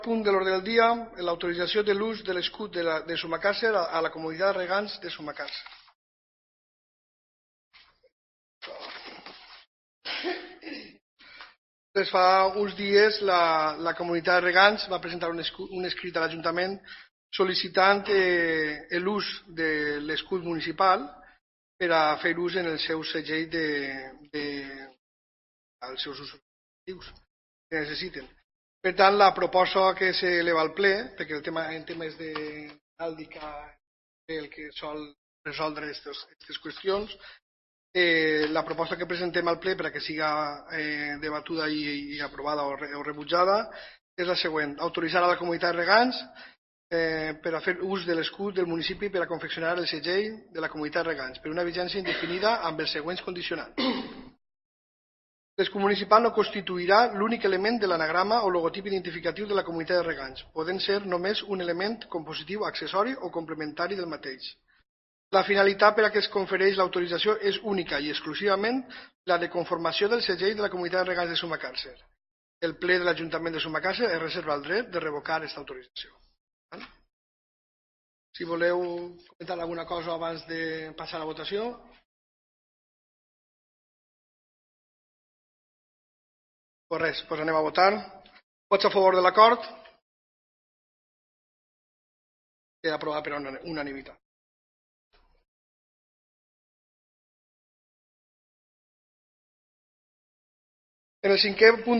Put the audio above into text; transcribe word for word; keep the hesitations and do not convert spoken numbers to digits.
Punt de l'ordre del dia, l'autorització de l'ús de l'escut de, la, de Sumacàrcer a, a la comunitat de regants de Sumacàrcer. Des fa uns dies la, la comunitat de regants va presentar un, escut, un escrit a l'Ajuntament sol·licitant eh, l'ús de l'escut municipal per a fer ús en el seu segell de, de, als seus usos que necessiten. Per tant, la proposta que s'eleva al ple, perquè el tema, en temes d'àldica el que sol resoldre aquestes qüestions, eh, la proposta que presentem al ple per a que siga eh, debatuda i, i aprovada o, re, o rebutjada és la següent: autoritzar a la comunitat de regants eh, per a fer ús de l'escut del municipi per a confeccionar el segell de la comunitat de regants per una vigència indefinida amb els següents condicionants. L'escut municipal no constituirà l'únic element de l'anagrama o logotip identificatiu de la comunitat de regants, podent ser només un element compositiu, accessori o complementari del mateix. La finalitat per a què es confereix l'autorització és única i exclusivament la de conformació del segell de la comunitat de regants de Sumacàrcer. El ple de l'Ajuntament de Sumacàrcer es reserva el dret de revocar aquesta autorització. Si voleu comentar alguna cosa abans de passar a la votació. Pues res, pues anem a votar. Vots a favor de l'acord? Queda aprovat per unanimitat. En el cinquè punt